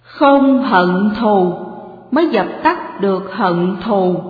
Không hận thù mới dập tắt được hận thù.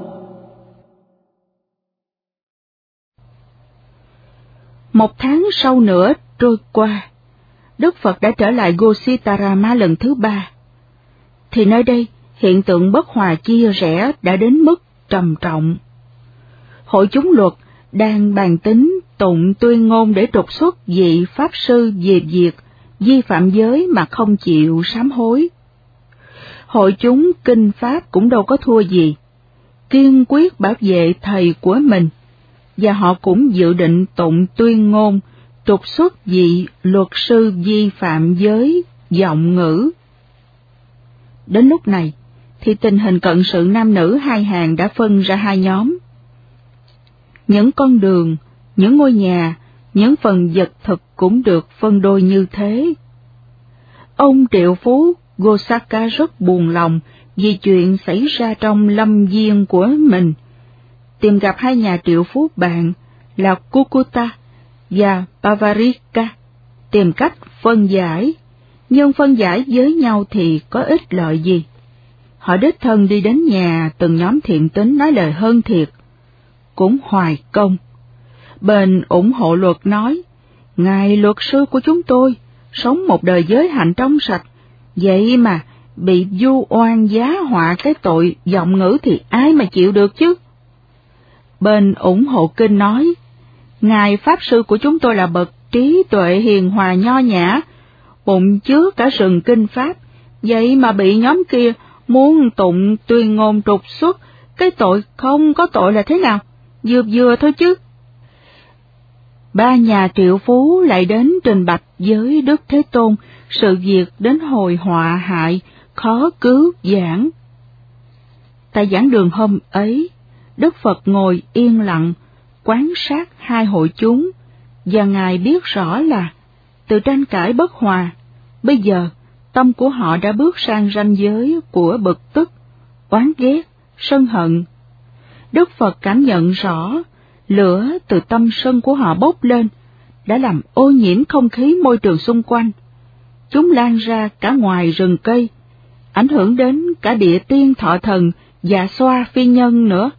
Một tháng sau nữa trôi qua, Đức Phật đã trở lại Gositarama lần thứ 3. Thì nơi đây, hiện tượng bất hòa chia rẽ đã đến mức trầm trọng. Hội chúng luật đang bàn tính tụng tuyên ngôn để trục xuất vị Pháp sư về việc vi phạm giới mà không chịu sám hối. Hội chúng kinh Pháp cũng đâu có thua gì, kiên quyết bảo vệ thầy của mình, và họ cũng dự định tụng tuyên ngôn trục xuất vị luật sư vi phạm giới giọng ngữ. Đến lúc này, thì tình hình cận sự nam nữ hai hàng đã phân ra hai nhóm. Những con đường, những ngôi nhà, những phần vật thực cũng được phân đôi như thế. Ông triệu phú Gosaka rất buồn lòng vì chuyện xảy ra trong lâm viên của mình, tìm gặp hai nhà triệu phú bạn là Kukuta và Pavarika, tìm cách phân giải, nhưng phân giải với nhau thì có ích lợi gì. Họ đích thân đi đến nhà từng nhóm thiện tín nói lời hơn thiệt, cũng hoài công. Bên ủng hộ luật nói, ngài luật sư của chúng tôi sống một đời giới hạnh trong sạch, vậy mà bị vu oan giá họa cái tội giọng ngữ thì ai mà chịu được chứ. Bên ủng hộ kinh nói, ngài Pháp sư của chúng tôi là bậc trí tuệ hiền hòa nho nhã, bụng chứa cả rừng kinh Pháp, vậy mà bị nhóm kia muốn tụng tuyên ngôn trục xuất, cái tội không có tội là thế nào, vừa vừa thôi chứ. Ba nhà triệu phú lại đến trình bạch với Đức Thế Tôn sự việc đến hồi họa hại, khó cứu giảng. Tại giảng đường hôm ấy, Đức Phật ngồi yên lặng, quan sát hai hội chúng, và Ngài biết rõ là, từ tranh cãi bất hòa, bây giờ tâm của họ đã bước sang ranh giới của bực tức, oán ghét, sân hận. Đức Phật cảm nhận rõ, lửa từ tâm sân của họ bốc lên, đã làm ô nhiễm không khí môi trường xung quanh. Chúng lan ra cả ngoài rừng cây, ảnh hưởng đến cả địa tiên thọ thần và xoa phi nhân nữa.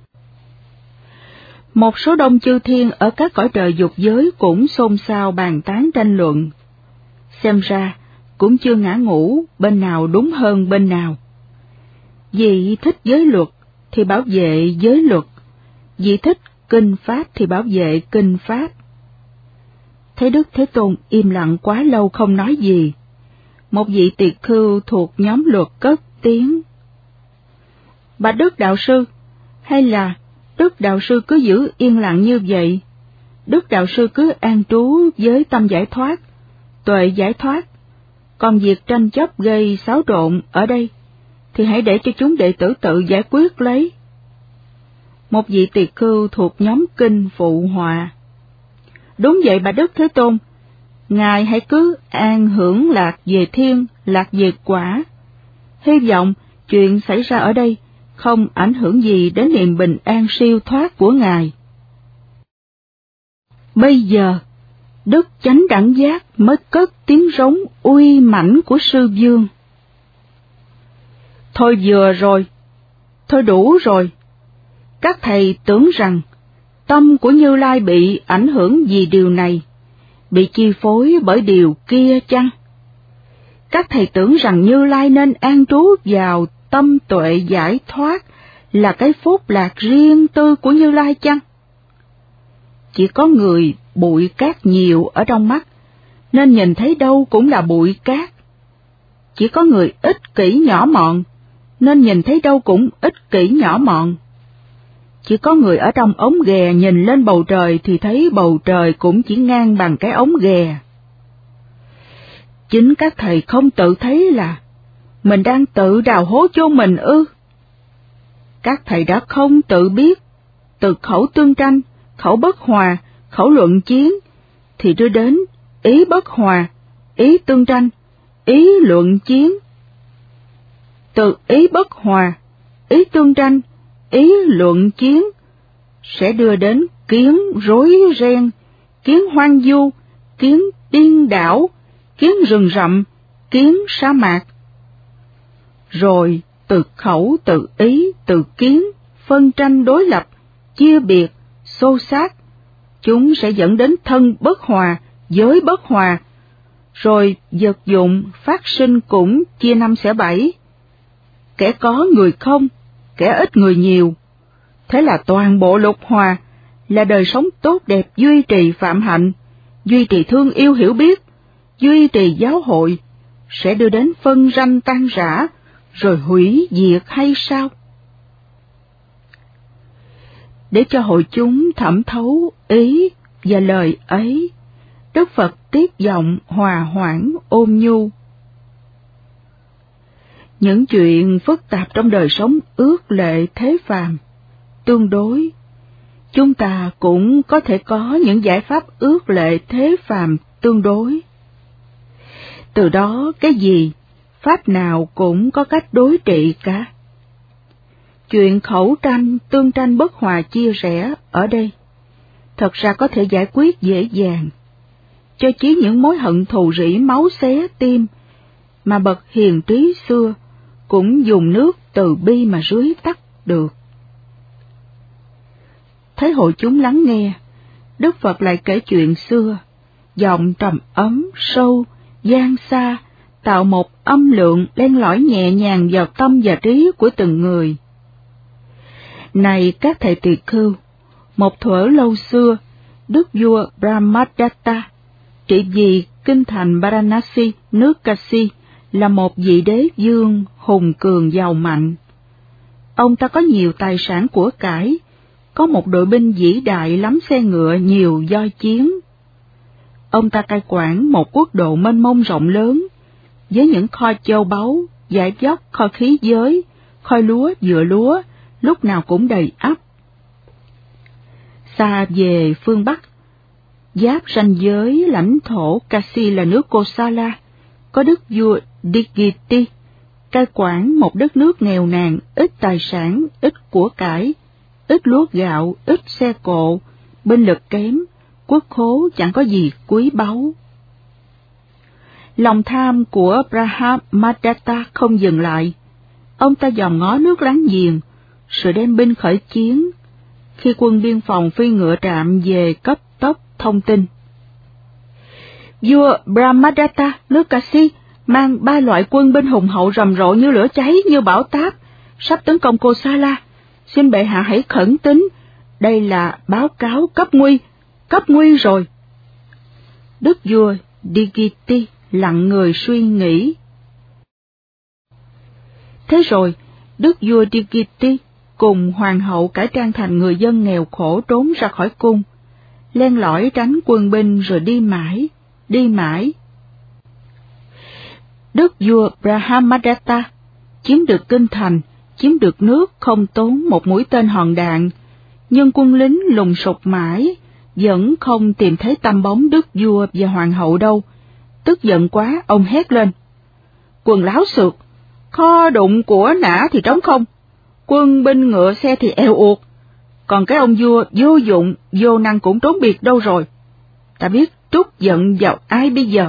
Một số đông chư thiên ở các cõi trời dục giới cũng xôn xao bàn tán tranh luận. Xem ra, cũng chưa ngã ngũ bên nào đúng hơn bên nào. Vì thích giới luật thì bảo vệ giới luật, vì thích kinh Pháp thì bảo vệ kinh Pháp. Thấy Đức Thế Tôn im lặng quá lâu không nói gì, một vị tỳ khưu thuộc nhóm luật cất tiếng. Bạch Đức Đạo Sư, hay là Đức Đạo Sư cứ giữ yên lặng như vậy? Đức Đạo Sư cứ an trú với tâm giải thoát, tuệ giải thoát, còn việc tranh chấp gây xáo trộn ở đây, thì hãy để cho chúng đệ tử tự giải quyết lấy. Một vị tỳ khưu thuộc nhóm kinh phụ họa. Đúng vậy Bạch Đức Thế Tôn, Ngài hãy cứ an hưởng lạc về thiên, lạc về quả. Hy vọng chuyện xảy ra ở đây không ảnh hưởng gì đến niềm bình an siêu thoát của Ngài. Bây giờ, Đức Chánh Đẳng Giác mới cất tiếng rống uy mãnh của Sư Vương. Thôi vừa rồi, thôi đủ rồi. Các thầy tưởng rằng tâm của Như Lai bị ảnh hưởng vì điều này, bị chi phối bởi điều kia chăng? Các thầy tưởng rằng Như Lai nên an trú vào tâm tuệ giải thoát là cái phúc lạc riêng tư của Như Lai chăng? Chỉ có người bụi cát nhiều ở trong mắt, nên nhìn thấy đâu cũng là bụi cát. Chỉ có người ích kỷ nhỏ mọn, nên nhìn thấy đâu cũng ích kỷ nhỏ mọn. Chỉ có người ở trong ống ghè nhìn lên bầu trời thì thấy bầu trời cũng chỉ ngang bằng cái ống ghè. Chính các thầy không tự thấy là mình đang tự đào hố chôn mình ư? Các thầy đã không tự biết, từ khẩu tương tranh, khẩu bất hòa, khẩu luận chiến, thì đưa đến ý bất hòa, ý tương tranh, ý luận chiến. Từ ý bất hòa, ý tương tranh, ý luận chiến, sẽ đưa đến kiến rối ren, kiến hoang vu, kiến điên đảo, kiến rừng rậm, kiến sa mạc. rồi từ khẩu, từ ý, từ kiến, phân tranh đối lập, chia biệt, xô xát, chúng sẽ dẫn đến thân bất hòa, giới bất hòa, rồi vật dụng phát sinh cũng chia năm xẻ bảy, kẻ có người không, kẻ ít người nhiều. Thế là toàn bộ lục hòa là đời sống tốt đẹp, duy trì phạm hạnh, duy trì thương yêu hiểu biết, duy trì giáo hội, sẽ đưa đến phân ranh tan rã, rồi hủy diệt hay sao? Để cho hội chúng thẩm thấu ý và lời ấy, Đức Phật tiếp giọng hòa hoãn ôn nhu. Những chuyện phức tạp trong đời sống ước lệ thế phàm, tương đối, chúng ta cũng có thể có những giải pháp ước lệ thế phàm tương đối. Từ đó cái gì, pháp nào cũng có cách đối trị cả. Chuyện khẩu tranh, tương tranh bất hòa chia rẽ ở đây, thật ra có thể giải quyết dễ dàng, cho chí những mối hận thù rỉ máu xé tim, mà bậc hiền trí xưa cũng dùng nước từ bi mà rưới tắt được. Thấy hội chúng lắng nghe, Đức Phật lại kể chuyện xưa, giọng trầm ấm, sâu, gian xa, tạo một âm lượng len lỏi nhẹ nhàng vào tâm và trí của từng người. Này các thầy tỳ khưu, một thuở lâu xưa, Đức vua Brahmadatta, trị vì kinh thành Varanasi, nước Kashi, là một vị đế vương hùng cường giàu mạnh. Ông ta có nhiều tài sản của cải, có một đội binh vĩ đại lắm xe ngựa nhiều voi chiến. Ông ta cai quản một quốc độ mênh mông rộng lớn, với những kho châu báu, dải dốc, kho khí giới, kho lúa, vựa lúa, lúc nào cũng đầy ắp. Xa về phương Bắc, giáp ranh giới lãnh thổ Kashi là nước Kosala, có đức vua Digiti, cai quản một đất nước nghèo nàn, ít tài sản, ít của cải, ít lúa gạo, ít xe cộ, binh lực kém, quốc khố chẳng có gì quý báu. Lòng tham của Brahmadatta không dừng lại, ông ta dòm ngó nước láng giềng, rồi đem binh khởi chiến. Khi quân biên phòng phi ngựa trạm về cấp tốc thông tin, vua Brahmadatta nước Kashi mang 3 loại quân binh hùng hậu rầm rộ như lửa cháy, như bão táp, sắp tấn công Kosala. Xin bệ hạ hãy khẩn tín, đây là báo cáo cấp nguy rồi. Đức vua Digiti lặng người suy nghĩ. Thế rồi, đức vua Digiti cùng hoàng hậu cải trang thành người dân nghèo khổ trốn ra khỏi cung, len lỏi tránh quân binh rồi đi mãi. Đức vua Brahmadatta chiếm được kinh thành, chiếm được nước không tốn một mũi tên hòn đạn, nhưng quân lính lùng sục mãi, vẫn không tìm thấy tăm bóng đức vua và hoàng hậu đâu. Tức giận quá, ông hét lên: Quần láo xược, kho đụng của nã thì trống không, quân binh ngựa xe thì eo uột, còn cái ông vua vô dụng, vô năng cũng trốn biệt đâu rồi. Ta biết trút giận vào ai bây giờ?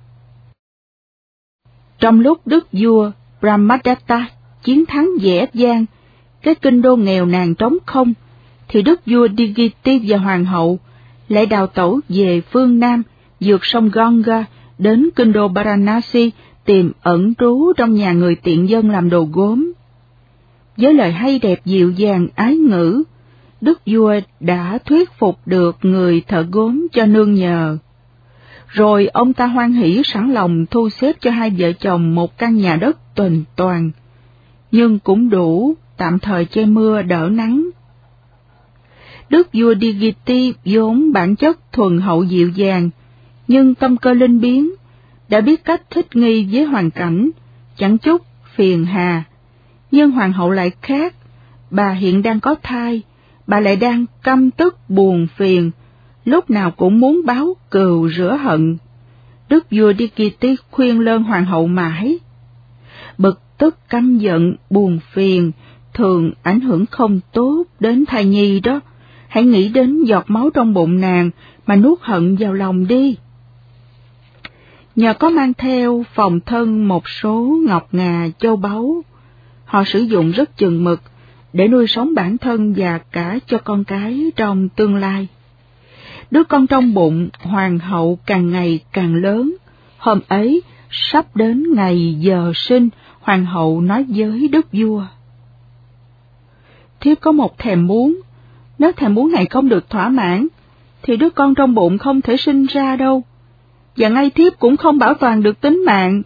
Trong lúc đức vua Brahmadatta chiến thắng dễ dàng, cái kinh đô nghèo nàn trống không, thì đức vua Digiti và hoàng hậu lại đào tẩu về phương Nam, vượt sông Ganga đến kinh đô Varanasi, tìm ẩn trú trong nhà người tiện dân làm đồ gốm. Với lời hay đẹp dịu dàng ái ngữ, đức vua đã thuyết phục được người thợ gốm cho nương nhờ. Rồi ông ta hoan hỉ sẵn lòng thu xếp cho hai vợ chồng một căn nhà đất tuềnh toàng, nhưng cũng đủ tạm thời che mưa đỡ nắng. Đức vua Digiti vốn bản chất thuần hậu dịu dàng, nhưng tâm cơ linh biến, đã biết cách thích nghi với hoàn cảnh, chẳng chút phiền hà. Nhưng hoàng hậu lại khác, bà hiện đang có thai, bà lại đang căm tức buồn phiền, lúc nào cũng muốn báo cừu rửa hận. Đức vua Digiti khuyên lơn hoàng hậu mãi. Bực tức, căm giận, buồn phiền thường ảnh hưởng không tốt đến thai nhi đó. Hãy nghĩ đến giọt máu trong bụng nàng mà nuốt hận vào lòng đi. Nhờ có mang theo phòng thân một số ngọc ngà châu báu, họ sử dụng rất chừng mực để nuôi sống bản thân và cả cho con cái trong tương lai. Đứa con trong bụng hoàng hậu càng ngày càng lớn. Hôm ấy, sắp đến ngày giờ sinh, hoàng hậu nói với đức vua: thiếp có một thèm muốn, nếu thèm muốn này không được thỏa mãn, thì đứa con trong bụng không thể sinh ra đâu, và ngay thiếp cũng không bảo toàn được tính mạng.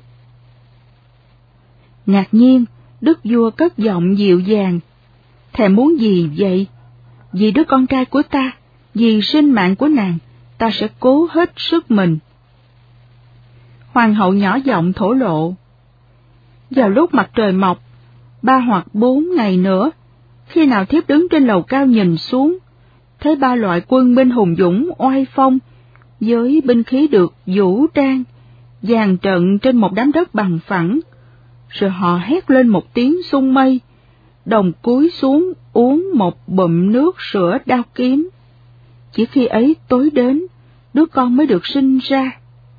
Ngạc nhiên, đức vua cất giọng dịu dàng: thèm muốn gì vậy? Vì đứa con trai của ta, vì sinh mạng của nàng, ta sẽ cố hết sức mình. Hoàng hậu nhỏ giọng thổ lộ: vào lúc mặt trời mọc, 3 hoặc 4 ngày nữa, khi nào thiếp đứng trên lầu cao nhìn xuống, thấy 3 loại quân binh hùng dũng oai phong, với binh khí được vũ trang, dàn trận trên một đám đất bằng phẳng, rồi họ hét lên một tiếng sung mây, đồng cúi xuống uống một bụm nước sữa đao kiếm. Chỉ khi ấy tối đến, đứa con mới được sinh ra.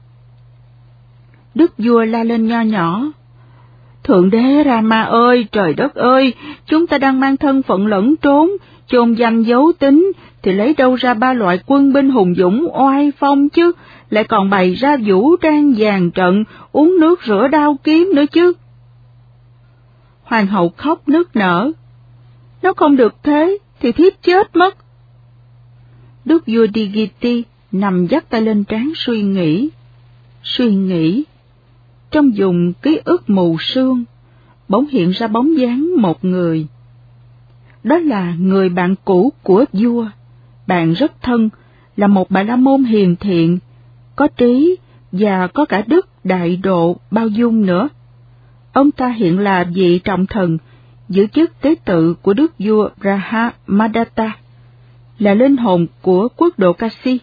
Đức vua la lên nho nhỏ: Thượng đế Rama ơi, trời đất ơi, chúng ta đang mang thân phận lẫn trốn, chôn danh giấu tính, thì lấy đâu ra 3 loại quân binh hùng dũng oai phong chứ, lại còn bày ra vũ trang dàn trận, uống nước rửa đao kiếm nữa chứ. Hoàng hậu khóc nức nở: nếu không được thế, thì thiếp chết mất. Đức vua Digiti nằm dắt tay lên trán suy nghĩ. Trong vùng ký ức mù sương, bỗng hiện ra bóng dáng một người. Đó là người bạn cũ của vua, bạn rất thân, là một Bà La Môn hiền thiện, có trí và có cả đức đại độ bao dung nữa. Ông ta hiện là vị trọng thần, giữ chức tế tự của đức vua Brahmadatta, là linh hồn của quốc độ Kashi.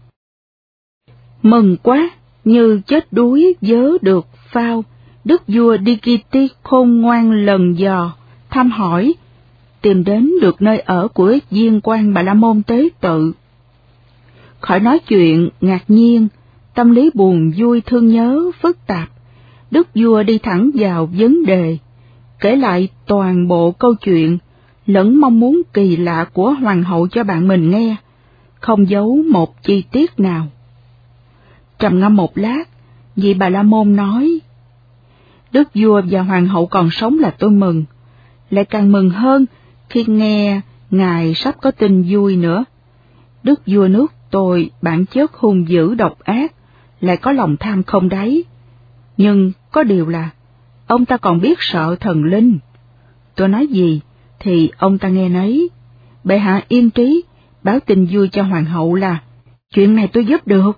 Mừng quá, như chết đuối vớ được phao, đức vua Digiti khôn ngoan lần dò, thăm hỏi, tìm đến được nơi ở của viên quan Bà La Môn tế tự. Khỏi nói chuyện ngạc nhiên, tâm lý buồn vui thương nhớ phức tạp, đức vua đi thẳng vào vấn đề, kể lại toàn bộ câu chuyện, lẫn mong muốn kỳ lạ của hoàng hậu cho bạn mình nghe, không giấu một chi tiết nào. Trầm ngâm một lát, vị Bà La Môn nói: đức vua và hoàng hậu còn sống là tôi mừng, lại càng mừng hơn khi nghe ngài sắp có tin vui nữa. Đức vua nước tôi bản chất hung dữ độc ác, lại có lòng tham không đáy, nhưng có điều là ông ta còn biết sợ thần linh. Tôi nói gì thì ông ta nghe nấy. Bệ hạ yên trí, báo tin vui cho hoàng hậu là chuyện này tôi giúp được.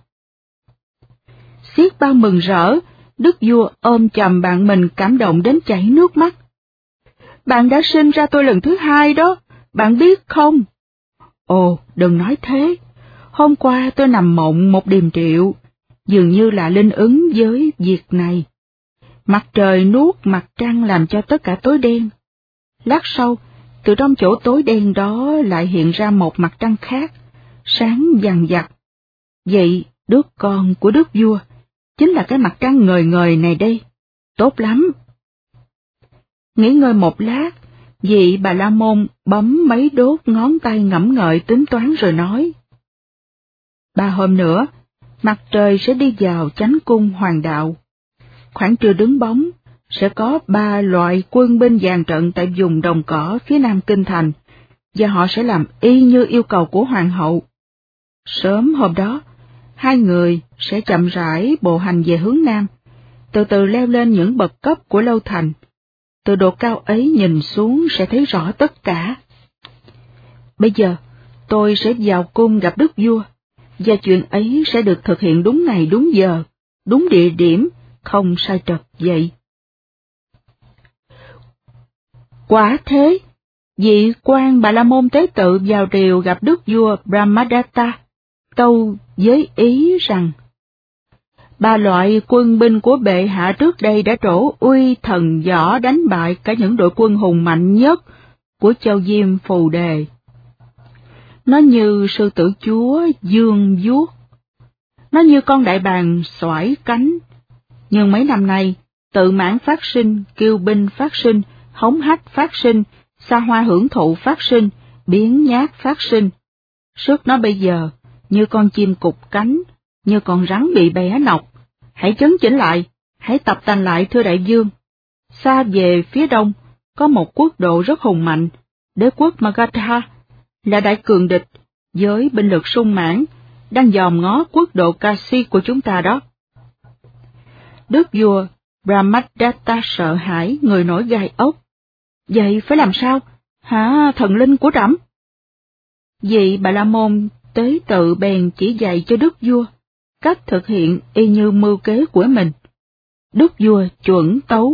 Xiết bao mừng rỡ, đức vua ôm chầm bạn mình cảm động đến chảy nước mắt. Bạn đã sinh ra tôi lần thứ 2 đó, bạn biết không? Ồ, đừng nói thế. Hôm qua tôi nằm mộng một điềm triệu, dường như là linh ứng với việc này. Mặt trời nuốt mặt trăng làm cho tất cả tối đen. Lát sau, từ trong chỗ tối đen đó lại hiện ra một mặt trăng khác, sáng vằng vặc. Vậy đứa con của đức vua chính là cái mặt trăng ngời ngời này đây. Tốt lắm. Nghỉ ngơi một lát, vị Bà La Môn bấm mấy đốt ngón tay ngẫm ngợi tính toán rồi nói: 3 hôm nữa, mặt trời sẽ đi vào chánh cung hoàng đạo. Khoảng trưa đứng bóng, sẽ có 3 loại quân binh dàn trận tại vùng đồng cỏ phía nam kinh thành, và họ sẽ làm y như yêu cầu của hoàng hậu. Sớm hôm đó, 2 người sẽ chậm rãi bộ hành về hướng nam, từ từ leo lên những bậc cấp của lâu thành. Từ độ cao ấy nhìn xuống sẽ thấy rõ tất cả. Bây giờ, tôi sẽ vào cung gặp đức vua, và chuyện ấy sẽ được thực hiện đúng ngày đúng giờ, đúng địa điểm, không sai trật vậy. Quả thế, vị quan Bà La Môn tế tự vào triều gặp đức vua Brahmadatta, tâu với ý rằng: 3 loại quân binh của bệ hạ trước đây đã trổ uy thần võ đánh bại cả những đội quân hùng mạnh nhất của châu Diêm Phù Đề. Nó như sư tử chúa dương vuốt, nó như con đại bàng xoải cánh. Nhưng mấy năm nay, tự mãn phát sinh, kiêu binh phát sinh, hống hách phát sinh, xa hoa hưởng thụ phát sinh, biếng nhác phát sinh. Sức nó bây giờ, như con chim cụp cánh, như con rắn bị bẻ nọc. Hãy chấn chỉnh lại, hãy tập tành lại thưa đại vương. Xa về phía đông, có một quốc độ rất hùng mạnh, đế quốc Magadha, là đại cường địch, với binh lực sung mãn, đang dòm ngó quốc độ Kashi của chúng ta đó. Đức vua Brahmadatta sợ hãi, người nổi gai ốc. Vậy phải làm sao? Hả, thần linh của trẫm? Vị Bà La Môn tế tự bèn chỉ dạy cho đức vua cách thực hiện y như mưu kế của mình. Đức vua chuẩn tấu.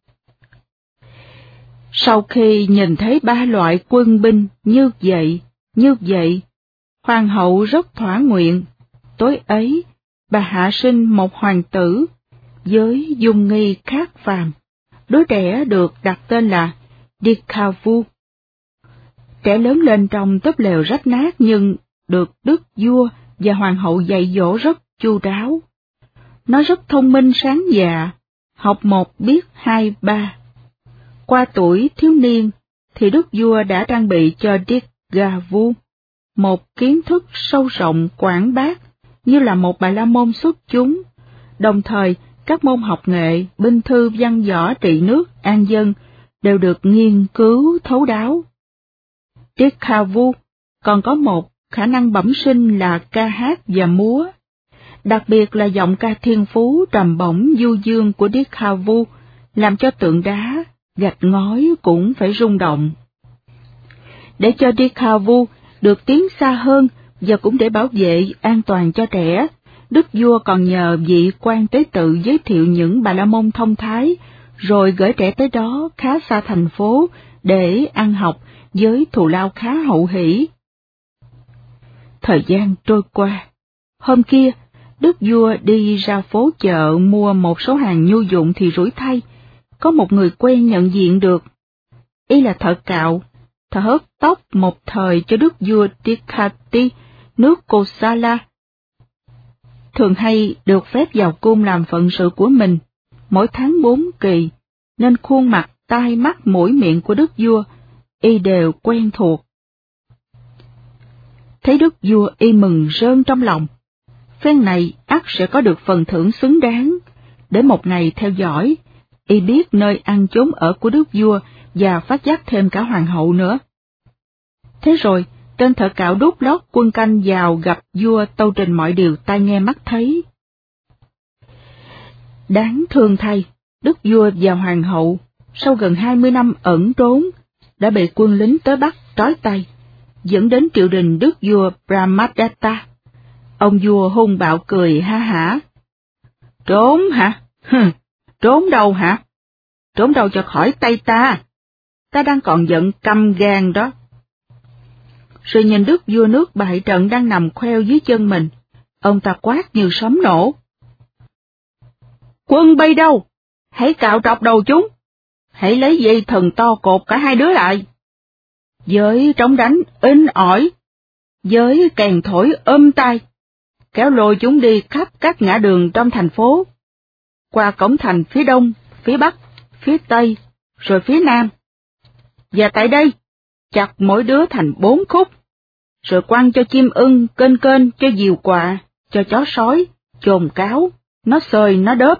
Sau khi nhìn thấy 3 loại quân binh như vậy, hoàng hậu rất thỏa nguyện. Tối ấy, bà hạ sinh một hoàng tử, với dung nghi khác phàm. Đứa trẻ được đặt tên là Dikhavu. Trẻ lớn lên trong túp lều rách nát nhưng được đức vua và hoàng hậu dạy dỗ rất chu đáo. Nó rất thông minh sáng dạ, học 1 biết 2 3. Qua tuổi thiếu niên thì đức vua đã trang bị cho Dikhavu một kiến thức sâu rộng quảng bác như là một Bà La Môn xuất chúng, đồng thời các môn học nghệ, binh thư, văn võ, trị nước, an dân đều được nghiên cứu thấu đáo. Dikhavu còn có một khả năng bẩm sinh là ca hát và múa. Đặc biệt là giọng ca thiên phú trầm bổng du dương của Dikhavu làm cho tượng đá, gạch ngói cũng phải rung động. Để cho Dikhavu được tiến xa hơn và cũng để bảo vệ an toàn cho trẻ, đức vua còn nhờ vị quan tế tự giới thiệu những Bà La Môn thông thái, rồi gửi trẻ tới đó khá xa thành phố để ăn học với thù lao khá hậu hỷ. Thời gian trôi qua. Hôm kia, đức vua đi ra phố chợ mua một số hàng nhu dụng thì rủi thay, có một người quen nhận diện được. Y là thợ cạo, thợ hớt tóc một thời cho đức vua Tikhati, nước Kosala. Thường hay được phép vào cung làm phận sự của mình, mỗi tháng 4 kỳ, nên khuôn mặt, tai, mắt, mũi, miệng của đức vua, y đều quen thuộc. Thấy đức vua y mừng rơn trong lòng, phen này ắt sẽ có được phần thưởng xứng đáng, để một ngày theo dõi, y biết nơi ăn chốn ở của đức vua và phát giác thêm cả hoàng hậu nữa. Thế rồi, tên thợ cạo đút lót quân canh vào gặp vua tâu trình mọi điều tai nghe mắt thấy. Đáng thương thay, đức vua và hoàng hậu, sau gần 20 năm ẩn trốn, đã bị quân lính tới bắt trói tay, dẫn đến triều đình đức vua Brahmadatta. Ông vua hung bạo cười ha hả. Trốn hả? Trốn đâu hả? Trốn đâu cho khỏi tay ta? Ta đang còn giận căm gan đó. Rồi nhìn đức vua nước bại trận đang nằm khoeo dưới chân mình, ông ta quát như sấm nổ. Quân bay đâu? Hãy cạo trọc đầu chúng. Hãy lấy dây thần to cột cả hai đứa lại. Với trống đánh inh ỏi, với kèn thổi tai, kéo lôi chúng đi khắp các ngã đường trong thành phố, qua cổng thành phía đông, phía bắc, phía tây, rồi phía nam. Và tại đây, chặt mỗi đứa thành 4 khúc, rồi quăng cho chim ưng, kênh cho diều quạ, cho chó sói, chồn cáo, nó xơi nó đớp.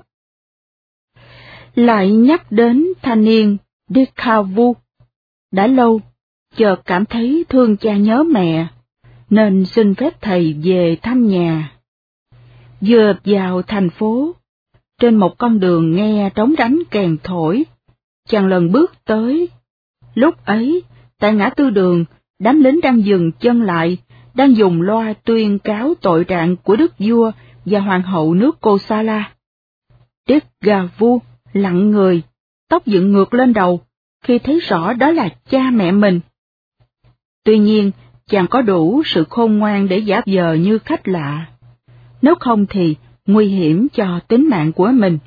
Lại nhắc đến thanh niên Dikhavu, đã lâu, chợt cảm thấy thương cha nhớ mẹ, nên xin phép thầy về thăm nhà. Vừa vào thành phố, trên một con đường nghe trống đánh kèn thổi, chàng lần bước tới. Lúc ấy, tại ngã tư đường, đám lính đang dừng chân lại, đang dùng loa tuyên cáo tội trạng của đức vua và hoàng hậu nước Kosala. Dikhavu lặng người, tóc dựng ngược lên đầu, khi thấy rõ đó là cha mẹ mình. Tuy nhiên, chàng có đủ sự khôn ngoan để giả vờ như khách lạ, nếu không thì nguy hiểm cho tính mạng của mình.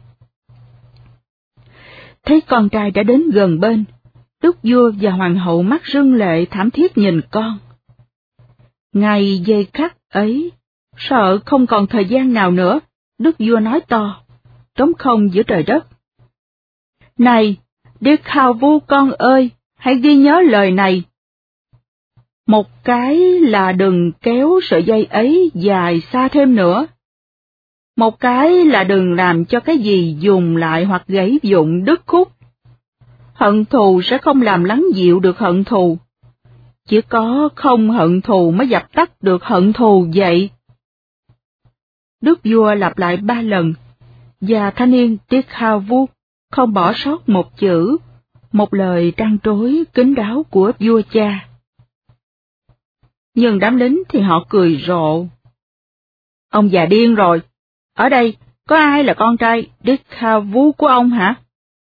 Thấy con trai đã đến gần bên, đức vua và hoàng hậu mắt rưng lệ thảm thiết nhìn con. Ngày giây khắc ấy, sợ không còn thời gian nào nữa, đức vua nói to, trống không giữa trời đất. Này, Điếc Khao Vu con ơi, hãy ghi nhớ lời này. Một cái là đừng kéo sợi dây ấy dài xa thêm nữa. Một cái là đừng làm cho cái gì dùng lại hoặc gãy vụn đứt khúc. Hận thù sẽ không làm lắng dịu được hận thù. Chỉ có không hận thù mới dập tắt được hận thù vậy. Đức vua lặp lại 3 lần, và thanh niên Điếc Khao Vu không bỏ sót một chữ, một lời trăn trối kín đáo của vua cha. Nhưng đám lính thì họ cười rộ. Ông già điên rồi, ở đây có ai là con trai Điếc Khao Vu của ông hả?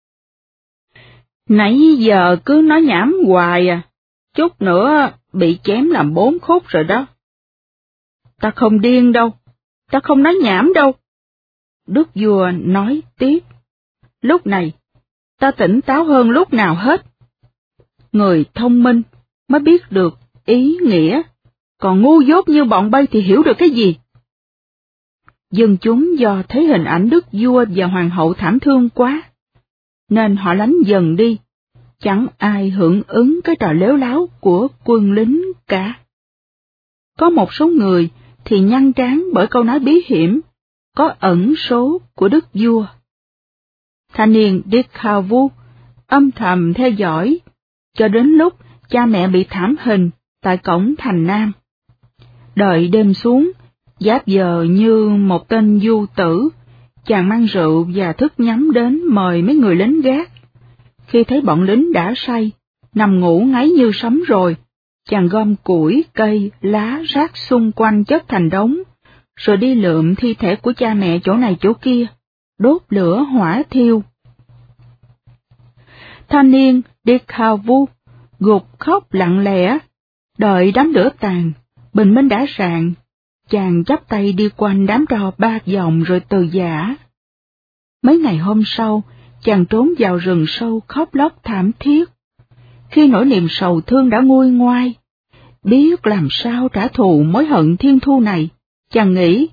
Nãy giờ cứ nói nhảm hoài à, chút nữa bị chém làm 4 khúc rồi đó. Ta không điên đâu, ta không nói nhảm đâu. Đức vua nói tiếp, lúc này ta tỉnh táo hơn lúc nào hết. Người thông minh mới biết được ý nghĩa, còn ngu dốt như bọn bay thì hiểu được cái gì? Dân chúng do thấy hình ảnh đức vua và hoàng hậu thảm thương quá, nên họ lánh dần đi, chẳng ai hưởng ứng cái trò lếu láo của quân lính cả. Có một số người thì nhăn trán bởi câu nói bí hiểm, có ẩn số của đức vua. Thanh niên Điếc Khao Vu âm thầm theo dõi, cho đến lúc cha mẹ bị thảm hình tại cổng thành Nam. Đợi đêm xuống, giáp giờ như một tên du tử, chàng mang rượu và thức nhắm đến mời mấy người lính gác. Khi thấy bọn lính đã say, nằm ngủ ngáy như sấm rồi, chàng gom củi, cây, lá, rác xung quanh chất thành đống, rồi đi lượm thi thể của cha mẹ chỗ này chỗ kia, đốt lửa hỏa thiêu. Thanh niên Điếc Khao Vu gục khóc lặng lẽ, đợi đám lửa tàn, bình minh đã rạng, chàng chắp tay đi quanh đám tro 3 vòng rồi từ giã. Mấy ngày hôm sau, chàng trốn vào rừng sâu khóc lóc thảm thiết. Khi nỗi niềm sầu thương đã nguôi ngoai, biết làm sao trả thù mối hận thiên thu này, chàng nghĩ,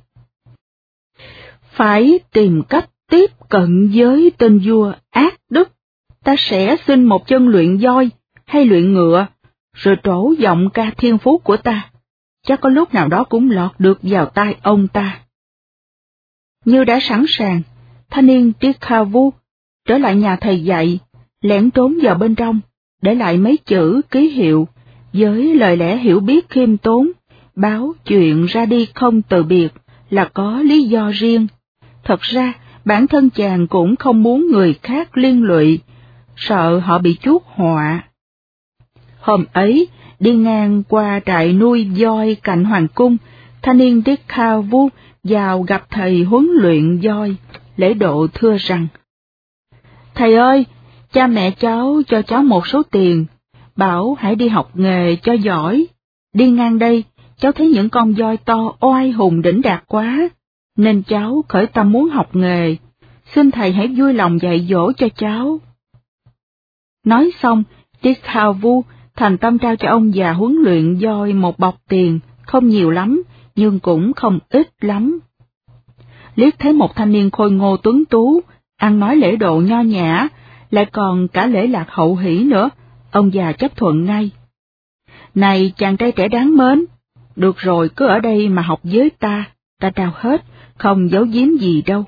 phải tìm cách tiếp cận với tên vua ác đức. Ta sẽ xin một chân luyện voi hay luyện ngựa, rồi trổ giọng ca thiên phú của ta, chắc có lúc nào đó cũng lọt được vào tai ông ta. Như đã sẵn sàng, thanh niên Điếc Khao Vu trở lại nhà thầy dạy, lẻn trốn vào bên trong, để lại mấy chữ ký hiệu, với lời lẽ hiểu biết khiêm tốn, báo chuyện ra đi không từ biệt là có lý do riêng. Thật ra, bản thân chàng cũng không muốn người khác liên lụy, sợ họ bị chuốc họa. Hôm ấy, đi ngang qua trại nuôi voi cạnh hoàng cung, thanh niên Điếc Khao Vu vào gặp thầy huấn luyện voi, lễ độ thưa rằng: Thầy ơi, cha mẹ cháu cho cháu một số tiền, bảo hãy đi học nghề cho giỏi. Đi ngang đây, cháu thấy những con voi to oai hùng đỉnh đạt quá, nên cháu khởi tâm muốn học nghề, xin thầy hãy vui lòng dạy dỗ cho cháu. Nói xong, Điếc Khao Vu thành tâm trao cho ông già huấn luyện voi một bọc tiền, không nhiều lắm, nhưng cũng không ít lắm. Liếc thấy một thanh niên khôi ngô tuấn tú, ăn nói lễ độ nho nhã, lại còn cả lễ lạc hậu hỷ nữa, ông già chấp thuận ngay. Này chàng trai trẻ đáng mến, được rồi cứ ở đây mà học với ta trao hết, không giấu giếm gì đâu.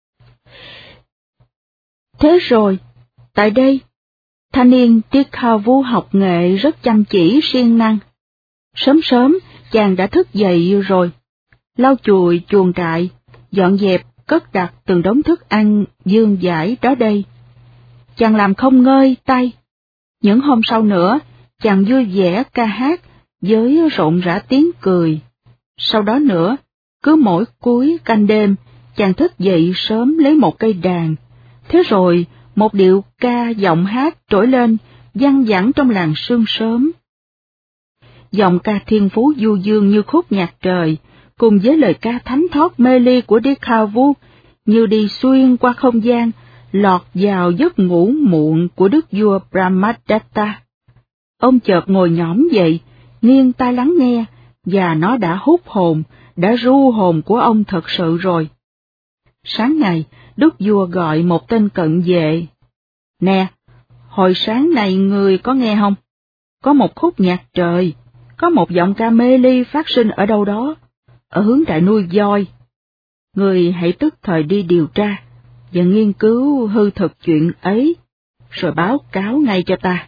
Thế rồi, tại đây, thanh niên Điếc Khao Vu học nghệ rất chăm chỉ siêng năng. Sớm sớm, chàng đã thức dậy rồi, lau chùi chuồng trại, dọn dẹp, cất đặt từng đống thức ăn vương vãi đó đây. Chàng làm không ngơi tay. Những hôm sau nữa, chàng vui vẻ ca hát với rộn rã tiếng cười. Sau đó nữa, cứ mỗi cuối canh đêm, chàng thức dậy sớm lấy một cây đàn. Thế rồi, một điệu ca giọng hát trỗi lên, văng vẳng trong làng sương sớm. Giọng ca thiên phú du dương như khúc nhạc trời, cùng với lời ca thánh thót mê ly của Điếc Khao Vu, như đi xuyên qua không gian, lọt vào giấc ngủ muộn của đức vua Brahmadatta. Ông chợt ngồi nhõm dậy, nghiêng tai lắng nghe, và nó đã hút hồn, đã ru hồn của ông thật sự rồi. Sáng ngày, đức vua gọi một tên cận vệ. Nè, hồi sáng này người có nghe không? Có một khúc nhạc trời, có một giọng ca mê ly phát sinh ở đâu đó, ở hướng trại nuôi voi. Người hãy tức thời đi điều tra, và nghiên cứu hư thực chuyện ấy, rồi báo cáo ngay cho ta.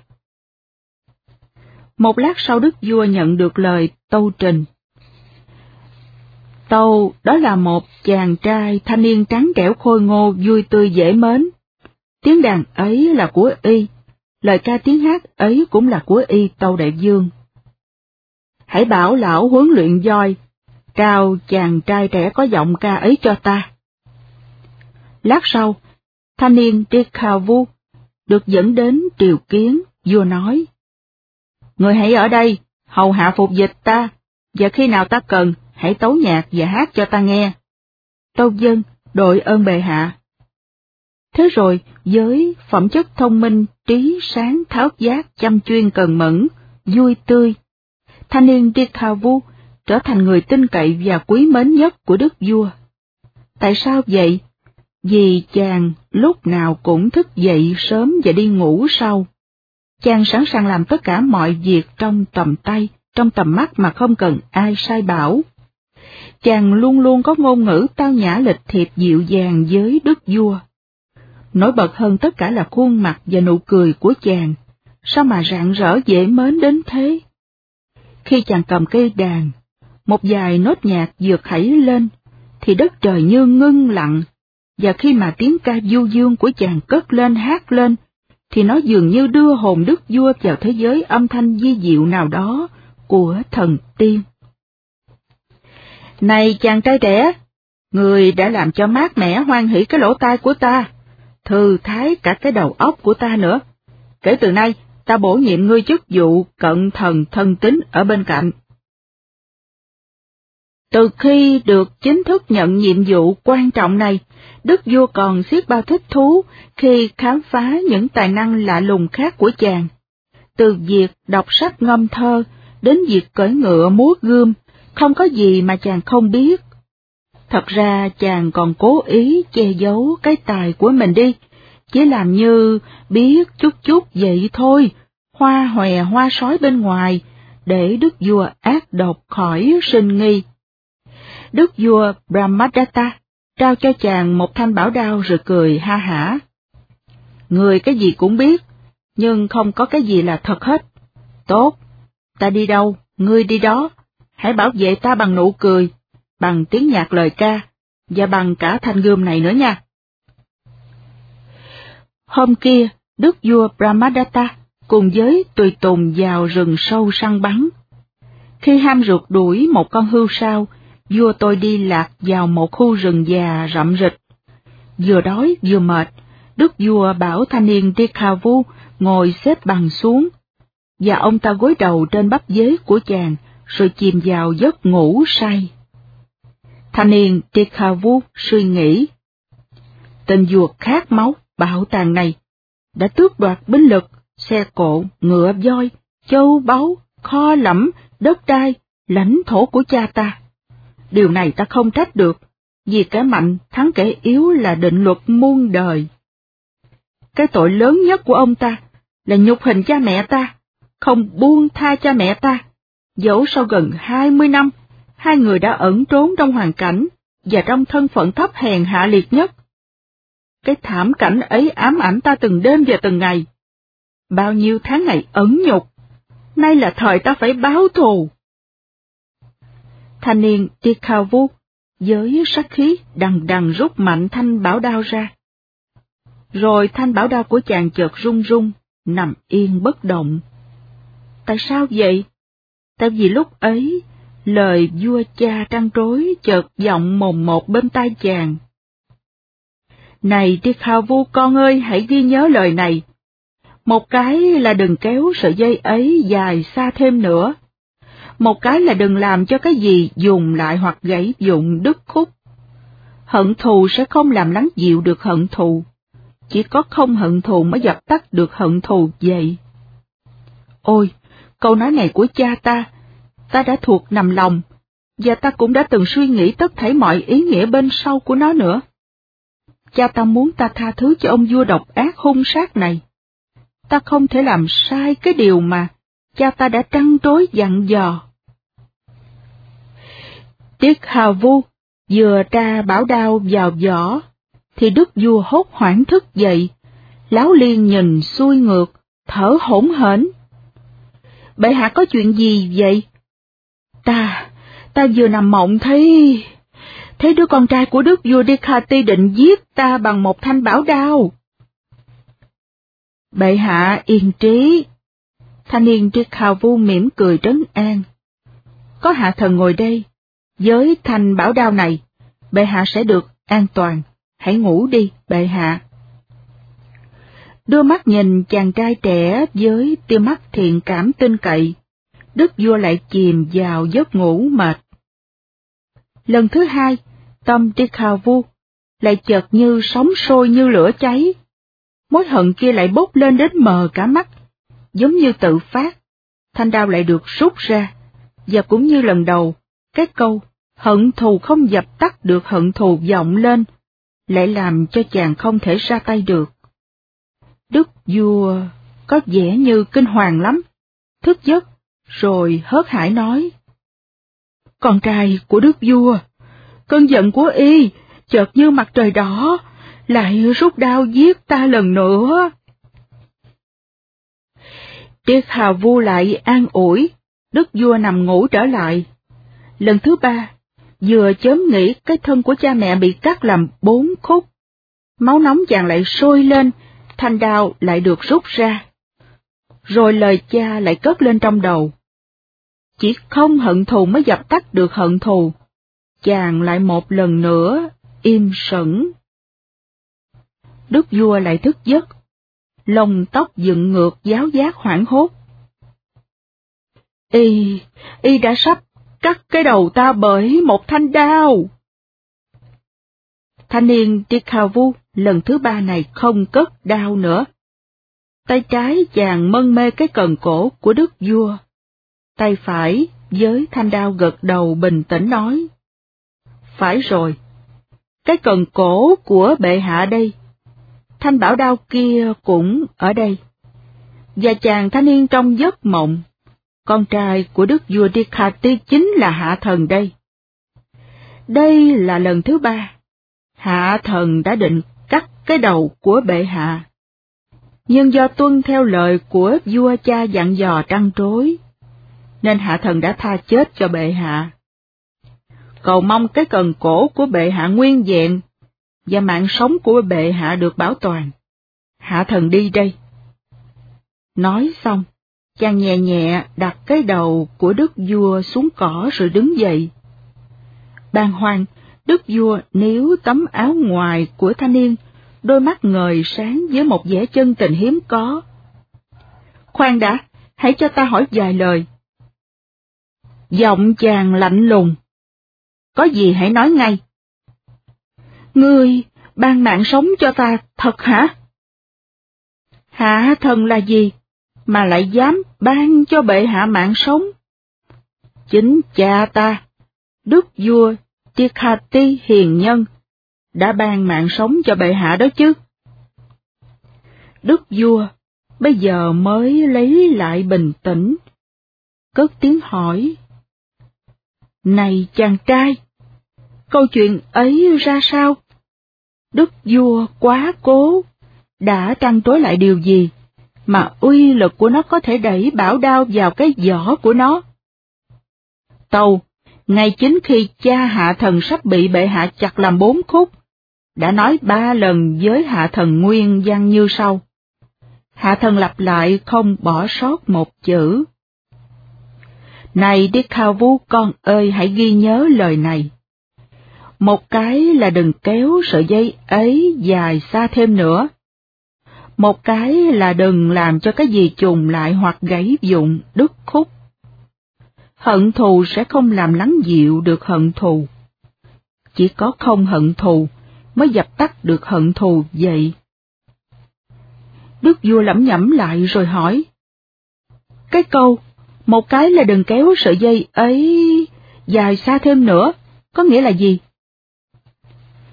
Một lát sau đức vua nhận được lời tâu trình. Tâu đó là một chàng trai thanh niên trắng trẻo khôi ngô vui tươi dễ mến. Tiếng đàn ấy là của y, lời ca tiếng hát ấy cũng là của y tâu đại vương. Hãy bảo lão huấn luyện voi, trao chàng trai trẻ có giọng ca ấy cho ta. Lát sau, thanh niên Dekhavu được dẫn đến triều kiến, vua nói: Người hãy ở đây, hầu hạ phục dịch ta, và khi nào ta cần, hãy tấu nhạc và hát cho ta nghe. Tâu vâng, đội ơn bệ hạ. Thế rồi, với phẩm chất thông minh, trí sáng tháo giác, chăm chuyên cần mẫn, vui tươi, thanh niên Dekhavu trở thành người tin cậy và quý mến nhất của đức vua. Tại sao vậy? Vì chàng lúc nào cũng thức dậy sớm và đi ngủ sau. Chàng sẵn sàng làm tất cả mọi việc trong tầm tay, trong tầm mắt mà không cần ai sai bảo. Chàng luôn luôn có ngôn ngữ tao nhã lịch thiệp dịu dàng với đức vua. Nổi bật hơn tất cả là khuôn mặt và nụ cười của chàng, sao mà rạng rỡ dễ mến đến thế. Khi chàng cầm cây đàn, một vài nốt nhạc vừa khẩy lên, thì đất trời như ngưng lặng, và khi mà tiếng ca du dương của chàng cất lên hát lên, thì nó dường như đưa hồn đức vua vào thế giới âm thanh vi diệu nào đó của thần tiên. Này chàng trai trẻ, người đã làm cho mát mẻ hoan hỷ cái lỗ tai của ta, thư thái cả cái đầu óc của ta nữa. Kể từ nay, ta bổ nhiệm ngươi chức vụ cận thần thân tín ở bên cạnh. Từ khi được chính thức nhận nhiệm vụ quan trọng này, đức vua còn xiết bao thích thú khi khám phá những tài năng lạ lùng khác của chàng. Từ việc đọc sách ngâm thơ đến việc cưỡi ngựa múa gươm, không có gì mà chàng không biết. Thật ra chàng còn cố ý che giấu cái tài của mình đi, chỉ làm như biết chút chút vậy thôi, hoa hòe hoa sói bên ngoài, để đức vua ác độc khỏi sinh nghi. Đức vua Brahmadatta trao cho chàng một thanh bảo đao rồi cười ha hả. Người cái gì cũng biết, nhưng không có cái gì là thật hết. Tốt, ta đi đâu, ngươi đi đó, hãy bảo vệ ta bằng nụ cười, bằng tiếng nhạc lời ca, và bằng cả thanh gươm này nữa nha. Hôm kia, đức vua Brahmadatta cùng với tùy tùng vào rừng sâu săn bắn. Khi ham rượt đuổi một con hươu sao, vua tôi đi lạc vào một khu rừng già rậm rịch. Vừa đói vừa mệt, đức vua bảo thanh niên Dekhavu ngồi xếp bằng xuống, và ông ta gối đầu trên bắp dế của chàng, rồi chìm vào giấc ngủ say. Thanh niên Dekhavu suy nghĩ, tên vua khát máu bạo tàn này đã tước đoạt binh lực, xe cộ, ngựa voi, châu báu, kho lẫm, đất đai, lãnh thổ của cha ta. Điều này ta không trách được, vì kẻ mạnh thắng kẻ yếu là định luật muôn đời. Cái tội lớn nhất của ông ta là nhục hình cha mẹ ta, không buông tha cha mẹ ta, dẫu sau gần 20 năm, hai người đã ẩn trốn trong hoàn cảnh và trong thân phận thấp hèn hạ liệt nhất. Cái thảm cảnh ấy ám ảnh ta từng đêm và từng ngày. Bao nhiêu tháng ngày ẩn nhục, nay là thời ta phải báo thù. Thanh niên Dekhavu với sát khí đằng đằng rút mạnh thanh bảo đao ra. Rồi thanh bảo đao của chàng chợt rung rung, nằm yên bất động. Tại sao vậy? Tại vì lúc ấy, lời vua cha trăn trối chợt vọng mồm một bên tai chàng. Này Dekhavu con ơi, hãy ghi nhớ lời này. Một cái là đừng kéo sợi dây ấy dài xa thêm nữa. Một cái là đừng làm cho cái gì dùng lại hoặc gãy dụng đứt khúc. Hận thù sẽ không làm lắng dịu được hận thù. Chỉ có không hận thù mới dập tắt được hận thù vậy. Ôi, câu nói này của cha ta đã thuộc nằm lòng, và ta cũng đã từng suy nghĩ tất thảy mọi ý nghĩa bên sau của nó nữa. Cha ta muốn ta tha thứ cho ông vua độc ác hung sát này. ta không thể làm sai cái điều mà cha ta đã trăn trối dặn dò. Tiết Hào Vu vừa tra bảo đao vào vỏ, thì đức vua hốt hoảng thức dậy, láo liên nhìn xuôi ngược, thở hổn hển. Bệ hạ có chuyện gì vậy? Ta vừa nằm mộng thấy đứa con trai của đức vua Dekati định giết ta bằng một thanh bảo đao. Bệ hạ yên trí. Thanh niên Tiết Hào Vu mỉm cười trấn an. Có hạ thần ngồi đây, với thanh bảo đao này, bệ hạ sẽ được an toàn. Hãy ngủ đi, bệ hạ. Đưa mắt nhìn chàng trai trẻ với tia mắt thiện cảm tin cậy, đức vua lại chìm vào giấc ngủ mệt. Lần thứ hai, tâm Tiết Hào Vu lại chợt như sóng sôi như lửa cháy. Mối hận kia lại bốc lên đến mờ cả mắt, giống như tự phát. Thanh đao lại được rút ra, và cũng như lần đầu, cái câu hận thù không dập tắt được hận thù vọng lên, lại làm cho chàng không thể ra tay được. Đức vua có vẻ như kinh hoàng lắm, thức giấc, rồi hớt hải nói. Con trai của đức vua, cơn giận của y, chợt như mặt trời đỏ, lại rút đao giết ta lần nữa. Tiết Hào Vu lại an ủi, đức vua nằm ngủ trở lại. Lần thứ ba, vừa chớm nghĩ cái thân của cha mẹ bị cắt làm 4 khúc. Máu nóng chàng lại sôi lên, thanh đao lại được rút ra. Rồi lời cha lại cất lên trong đầu. Chỉ không hận thù mới dập tắt được hận thù. Chàng lại một lần nữa im sững. Đức vua lại thức giấc, lông tóc dựng ngược giáo giác hoảng hốt. Y đã sắp cắt cái đầu ta bởi một thanh đao. Thanh niên Tiết Hào Vu lần thứ ba này không cất đao nữa. Tay trái chàng mân mê cái cần cổ của đức vua. Tay phải với thanh đao gật đầu bình tĩnh nói. Phải rồi, cái cần cổ của bệ hạ đây. Thanh bảo đao kia cũng ở đây. Và chàng thanh niên trong giấc mộng, con trai của đức vua Dekati chính là hạ thần đây. Đây là lần thứ ba, hạ thần đã định cắt cái đầu của bệ hạ. Nhưng do tuân theo lời của vua cha dặn dò trăn trối, nên hạ thần đã tha chết cho bệ hạ. Cầu mong cái cần cổ của bệ hạ nguyên vẹn, và mạng sống của bệ hạ được bảo toàn. Hạ thần đi đây. Nói xong, chàng nhẹ nhẹ đặt cái đầu của đức vua xuống cỏ rồi đứng dậy. Bàng hoàng, đức vua níu tấm áo ngoài của thanh niên, đôi mắt ngời sáng với một vẻ chân tình hiếm có. Khoan đã, hãy cho ta hỏi vài lời. Giọng chàng lạnh lùng. Có gì hãy nói ngay. Ngươi ban mạng sống cho ta thật hả? Hạ thần là gì mà lại dám ban cho bệ hạ mạng sống? Chính cha ta, đức vua Dekati hiền nhân, đã ban mạng sống cho bệ hạ đó chứ. Đức vua bây giờ mới lấy lại bình tĩnh, cất tiếng hỏi. Này chàng trai, câu chuyện ấy ra sao? Đức vua quá cố, đã trăn trối lại điều gì, mà uy lực của nó có thể đẩy bảo đao vào cái vỏ của nó? Tâu, ngay chính khi cha hạ thần sắp bị bệ hạ chặt làm 4 khúc, đã nói 3 lần với hạ thần nguyên văn như sau. Hạ thần lặp lại không bỏ sót một chữ. Này Tiết Hào Vu con ơi, hãy ghi nhớ lời này. Một cái là đừng kéo sợi dây ấy dài xa thêm nữa. Một cái là đừng làm cho cái gì trùng lại hoặc gãy vụn đứt khúc. Hận thù sẽ không làm lắng dịu được hận thù. Chỉ có không hận thù mới dập tắt được hận thù vậy. Đức vua lẩm nhẩm lại rồi hỏi. Cái câu, một cái là đừng kéo sợi dây ấy dài xa thêm nữa, có nghĩa là gì?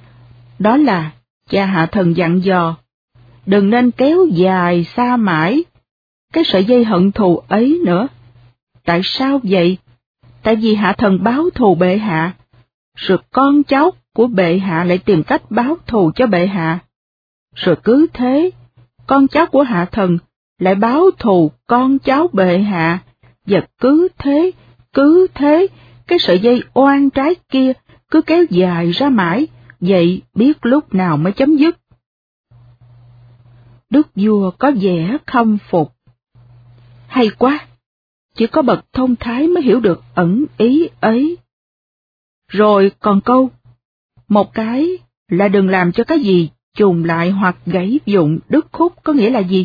Đó là cha hạ thần dặn dò, đừng nên kéo dài xa mãi cái sợi dây hận thù ấy nữa. Tại sao vậy? Tại vì hạ thần báo thù bệ hạ, rồi con cháu của bệ hạ lại tìm cách báo thù cho bệ hạ. Rồi cứ thế, con cháu của hạ thần lại báo thù con cháu bệ hạ, và cứ thế, cái sợi dây oan trái kia cứ kéo dài ra mãi, vậy biết lúc nào mới chấm dứt. Đức vua có vẻ khâm phục. Hay quá! Chỉ có bậc thông thái mới hiểu được ẩn ý ấy. Rồi còn câu, một cái là đừng làm cho cái gì chùn lại hoặc gãy vụn đứt khúc có nghĩa là gì?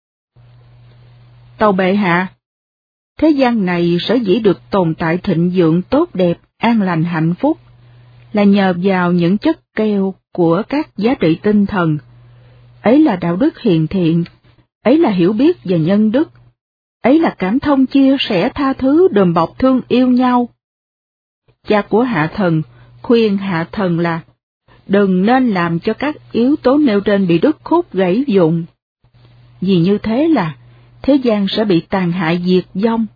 Tâu bệ hạ, thế gian này sở dĩ được tồn tại thịnh vượng tốt đẹp, an lành hạnh phúc, là nhờ vào những chất keo của các giá trị tinh thần. Ấy là đạo đức hiền thiện, ấy là hiểu biết và nhân đức, ấy là cảm thông chia sẻ tha thứ đùm bọc thương yêu nhau. Cha của hạ thần khuyên hạ thần là đừng nên làm cho các yếu tố nêu trên bị đứt khúc gãy vụn, vì như thế là thế gian sẽ bị tàn hại diệt vong.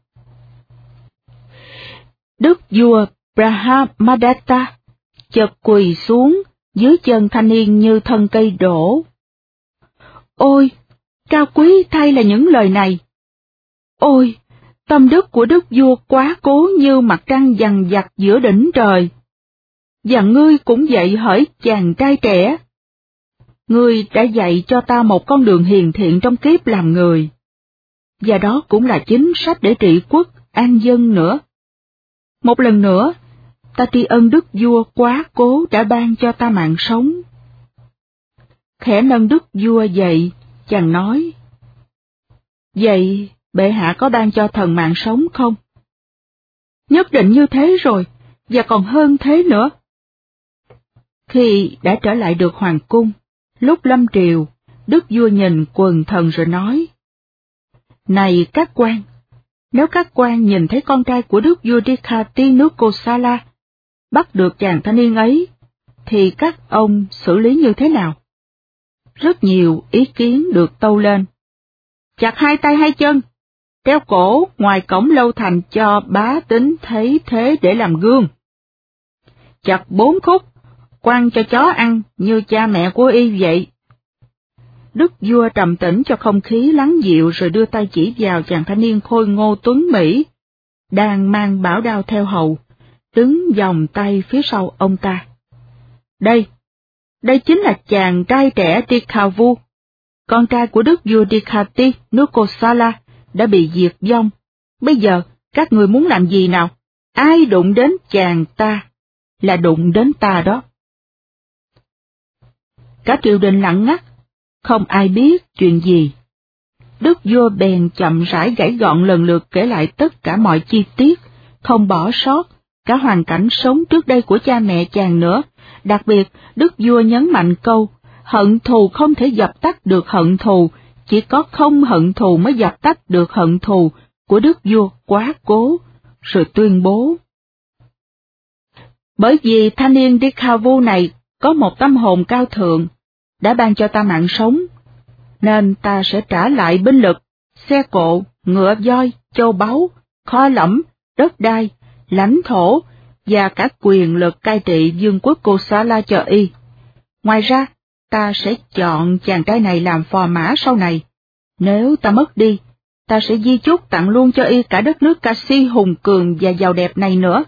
Đức vua Brahmadatta chợt quỳ xuống dưới chân thanh niên như thân cây đổ. Ôi, cao quý thay là những lời này! Ôi, tâm đức của đức vua quá cố như mặt trăng vằn vặt giữa đỉnh trời. Và ngươi cũng vậy hỡi chàng trai trẻ. Ngươi đã dạy cho ta một con đường hiền thiện trong kiếp làm người. Và đó cũng là chính sách để trị quốc, an dân nữa. Một lần nữa, ta tri ân đức vua quá cố đã ban cho ta mạng sống. Khẽ nâng đức vua dậy, chàng nói, vậy bệ hạ có ban cho thần mạng sống không? Nhất định như thế rồi, và còn hơn thế nữa. Khi đã trở lại được hoàng cung, lúc lâm triều, đức vua nhìn quần thần rồi nói, này các quan, nếu các quan nhìn thấy con trai của đức vua Dikhati nước Kosala bắt được chàng thanh niên ấy, thì các ông xử lý như thế nào? Rất nhiều ý kiến được tâu lên. Chặt hai tay hai chân, treo cổ ngoài cổng lâu thành cho bá tính thấy thế để làm gương. Chặt 4 khúc, quăng cho chó ăn như cha mẹ của y vậy. Đức vua trầm tĩnh cho không khí lắng dịu rồi đưa tay chỉ vào chàng thanh niên khôi ngô tuấn mỹ, đang mang bảo đao theo hầu, đứng vòng tay phía sau ông ta. Đây chính là chàng trai trẻ Dikhavu, con trai của đức vua Dikhati nước Kosala đã bị diệt vong. Bây giờ các người muốn làm gì nào? Ai đụng đến chàng ta là đụng đến ta đó. Cả triều đình lặng ngắt, không ai biết chuyện gì. Đức vua bèn chậm rãi gãy gọn lần lượt kể lại tất cả mọi chi tiết, không bỏ sót cả hoàn cảnh sống trước đây của cha mẹ chàng nữa. Đặc biệt, đức vua nhấn mạnh câu, hận thù không thể dập tắt được hận thù, chỉ có không hận thù mới dập tắt được hận thù của đức vua quá cố, rồi tuyên bố. Bởi vì thanh niên Dikhavu này có một tâm hồn cao thượng, đã ban cho ta mạng sống, nên ta sẽ trả lại binh lực, xe cộ, ngựa voi, châu báu, kho lẫm, đất đai, lãnh thổ và cả quyền lực cai trị vương quốc Kosala cho y. Ngoài ra, ta sẽ chọn chàng trai này làm phò mã sau này. Nếu ta mất đi, ta sẽ di chúc tặng luôn cho y cả đất nước Kashi hùng cường và giàu đẹp này nữa.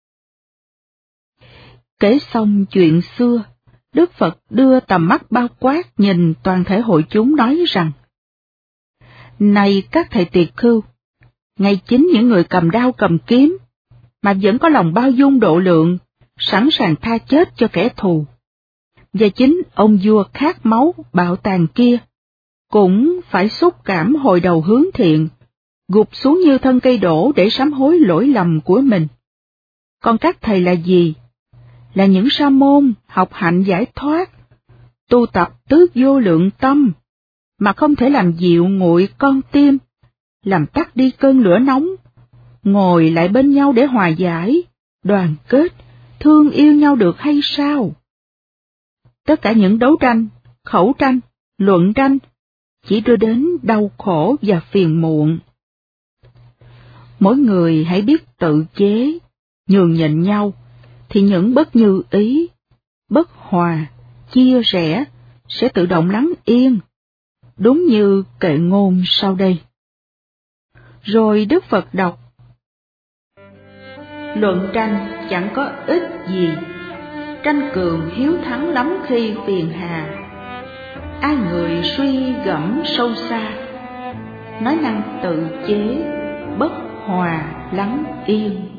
Kể xong chuyện xưa, Đức Phật đưa tầm mắt bao quát nhìn toàn thể hội chúng nói rằng, này các thầy tỳ khưu, ngay chính những người cầm đao cầm kiếm, mà vẫn có lòng bao dung độ lượng, sẵn sàng tha chết cho kẻ thù. Và chính ông vua khát máu bạo tàn kia, cũng phải xúc cảm hồi đầu hướng thiện, gục xuống như thân cây đổ để sám hối lỗi lầm của mình. Còn các thầy là gì? Là những sa môn học hạnh giải thoát, tu tập tứ vô lượng tâm, mà không thể làm dịu nguội con tim, làm tắt đi cơn lửa nóng, ngồi lại bên nhau để hòa giải, đoàn kết, thương yêu nhau được hay sao? Tất cả những đấu tranh, khẩu tranh, luận tranh, chỉ đưa đến đau khổ và phiền muộn. Mỗi người hãy biết tự chế, nhường nhịn nhau, thì những bất như ý, bất hòa, chia rẽ sẽ tự động lắng yên, đúng như kệ ngôn sau đây. Rồi Đức Phật đọc: luận tranh chẳng có ích gì, tranh cường hiếu thắng lắm khi phiền hà. Ai người suy gẫm sâu xa, nói năng tự chế, bất hòa lắng yên.